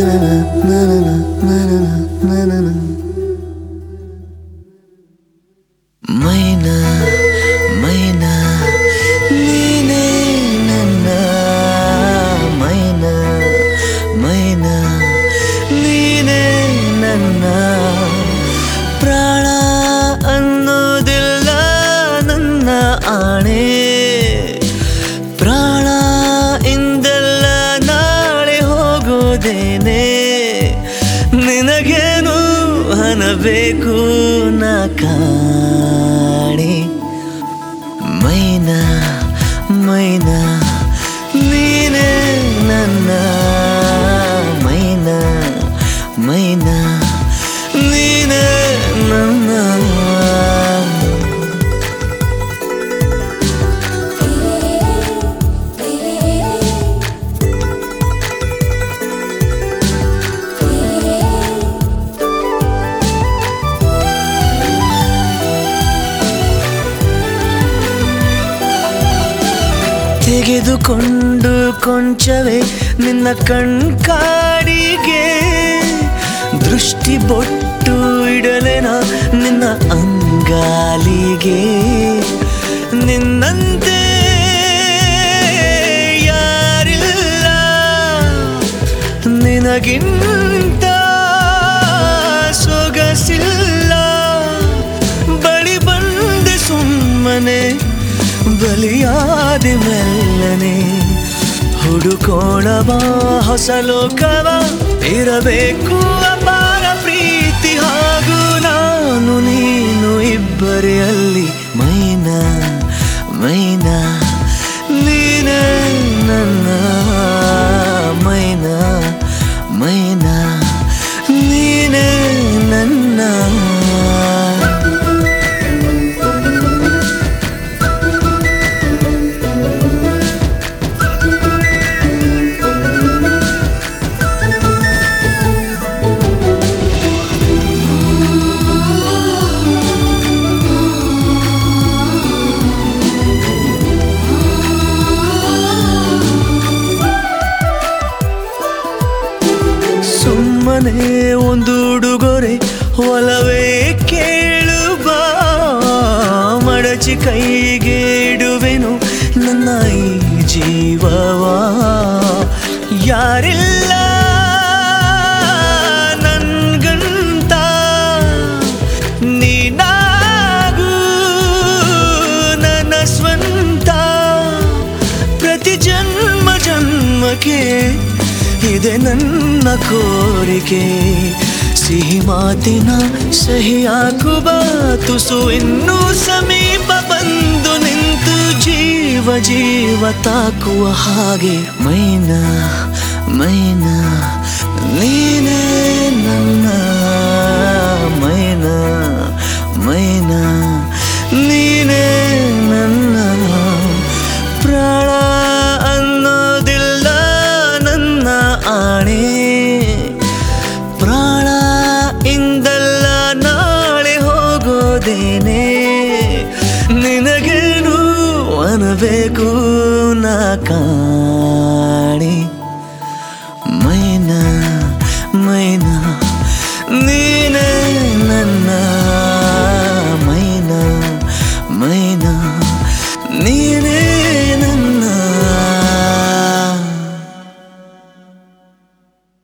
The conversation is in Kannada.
ಮೈನಾ ಮೈನಾ ನೀನೇ ನನ್ನ ಮೈನಾ ಮೈನಾ ನೀನೇ ನನ್ನ ಪ್ರಾಣ ಅನ್ನೋದಿಲ್ಲ ನನ್ನ ಆಣೆ ಪ್ರಾಣ ಇಂದೆಲ್ಲ ನಾಳೆ ಹೋಗೋದೇನೆ ನಿನಗೇನು ಅನ್ನಬೇಕು ನಾ ಕಾಣೆ ಮೈನಾ ಮೈನಾ ನೀನೇ ನನ್ನ ಮೈನಾ ಮೈನಾ ನೀನೇ ನನ್ನ ತೆಗೆದುಕೊಂಡು ಕೊಂಚವೇ ನಿನ್ನ ಕಣ್ಕಾಡಿಗೆ ದೃಷ್ಟಿ ಬೊಟ್ಟು ಇಡಲೆನ ನಿನ್ನ ಅಂಗಾಲಿಗೆ ನಿನ್ನಂತೆ ಯಾರಿಲ್ಲ ನಿನಗಿಂತ ಸೊಗಸಿಲ್ಲ ಬಳಿ ಬಂದೆ ಸುಮ್ಮನೆ ಬಲಿಯಾದೆ ಮೆಲ್ಲನೆ ಹುಡುಕೋಣವ ಹೊಸ ಲೋಕವ ಇರಬೇಕು ಅಪಾರ ಪ್ರೀತಿ ಹಾಗೂ ನಾನು ನೀನು ಇಬ್ಬರೇ ಅಲ್ಲಿ ಮೈನಾ ಮೈನಾ ನೀನೇ ನನ್ನ ಮೈನಾ ಮೈನಾ ನೀನೇ ನನ್ನ ಸುಮ್ಮನೆ ಒಂದು ಉಡುಗೊರೆ ಒಲವೇ ಕೇಳುವ ಮಡಚಿ ಕೈಗೆ ಇಡುವೆನು ನನ್ನ ಈ ಜೀವವ ಯಾರಿಲ್ಲ ನನ್ಗಂತ ನೀನಾಗೂ ನನ್ನ ಸ್ವಂತ ಪ್ರತಿ ಜನ್ಮ ಜನ್ಮಕ್ಕೆ ಇದೆ ನನ್ನ ಕೋರಿಕೆ ಸಿಹಿ ಮಾತಿನ ಸಹಿ ಹಾಕುವ ತುಸು ಇನ್ನೂ ಸಮೀಪ ಬಂದು ನಿಂತು ಜೀವ ಜೀವ ತಾಕುವ ಹಾಗೆ ಮೈನಾ ಮೈನಾ ನೀನೇ ನನ್ನ ಮೈನಾ ಮೈನಾ ನೀನೇ ನನ್ನ ಪ್ರಾಣ ಅನ್ನೋದಿಲ್ಲ ನನ್ನ ಆಣೆ ಪ್ರಾಣ ಇಂದಲ್ಲ ನಾಳೆ ಹೋಗೋದೇನೆ ನಿನಗೇನು ಅನ್ನಬೇಕು ನಾ ಕಾಣೆ ಮೈನಾ ಮೈನಾ ನೀನೇ ನನ್ನ